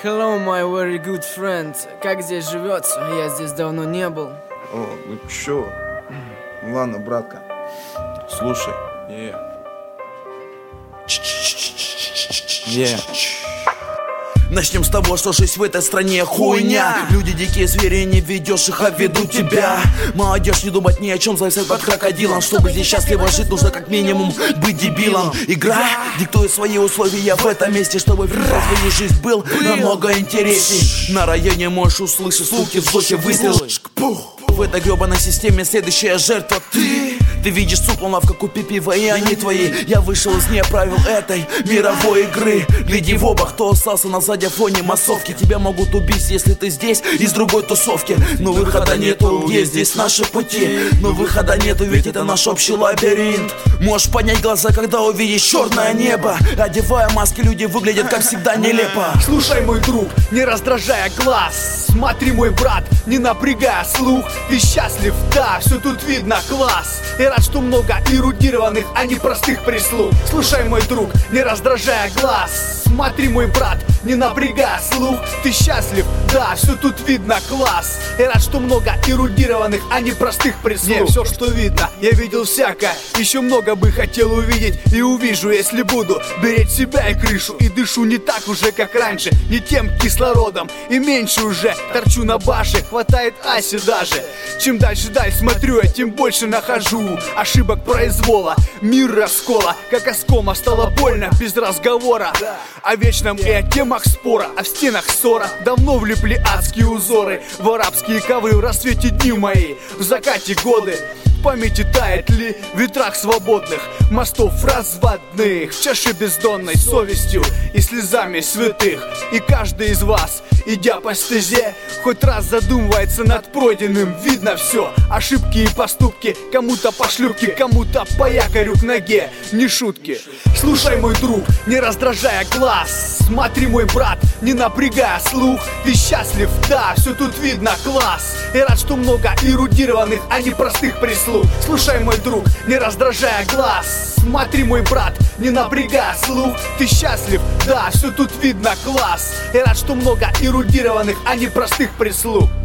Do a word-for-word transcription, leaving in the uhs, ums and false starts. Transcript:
Hello, my very good friend. Как здесь живется? Я здесь давно не был. О, ну чё? Ну ладно, братка. Слушай. Yeah. Yeah. Начнем с того, что жизнь в этой стране хуйня. Люди дикие звери, не ведешь их, а ведут тебя. Молодежь не думать ни о чем, зависит под крокодилом. Чтобы здесь счастливо жить, нужно как минимум быть дебилом. Игра диктует свои условия в этом месте, чтобы твою жизнь был намного интересней. На районе можешь услышать звуки, вздохи, выстрелы. В этой гребаной системе следующая жертва ты. Ты видишь суп, лавка, купи пиво, и они твои. Я вышел из вне правил этой мировой игры. Гляди в оба, кто остался на заднем фоне массовки. Тебя могут убить, если ты здесь, из другой тусовки. Но выхода нету, где здесь наши пути. Но выхода нету, ведь это наш общий лабиринт. Можешь поднять глаза, когда увидишь черное небо. Одевая маски, люди выглядят, как всегда, нелепо. Слушай, мой друг, не раздражая глаз. Смотри, мой брат, не напрягая слух. Ты счастлив, да, все тут видно, класс. И рад, что много эрудированных, а не простых прислуг. Слушай, мой друг, не раздражая глаз. Смотри, мой брат, не напрягая слух. Ты счастлив, да, все тут видно, класс. И рад, что много эрудированных, а не простых прислуг. Не, все, что видно, я видел всякое. Еще много бы хотел увидеть и увижу, если буду беречь себя и крышу. И дышу не так уже, как раньше, не тем кислородом. И меньше уже торчу на баше, хватает аси даже. Чем дальше даль смотрю, я тем больше нахожу ошибок произвола, мир раскола. Как оскома стало больно без разговора о вечном и о темах спора. А в стенах ссора давно влипли адские узоры. В арабские ковры в рассвете дни мои, в закате годы. В памяти тает ли в ветрах свободных мостов разводных, в чаше бездонной совестью и слезами святых. И каждый из вас, идя по стезе, хоть раз задумывается над пройденным. Видно все, ошибки и поступки. Кому-то по шлюпке, кому-то по якорю к ноге. Не шутки. Слушай, мой друг, не раздражая глаз. Смотри, мой брат, не напрягая слух. Ты счастлив, да, все тут видно, класс. И рад, что много эрудированных, а не простых прислуг. Слушай, мой друг, не раздражая глаз. Смотри, мой брат, не напрягая слух. Ты счастлив, да, все тут видно, класс. И рад, что много эрудированных, а не простых прислуг.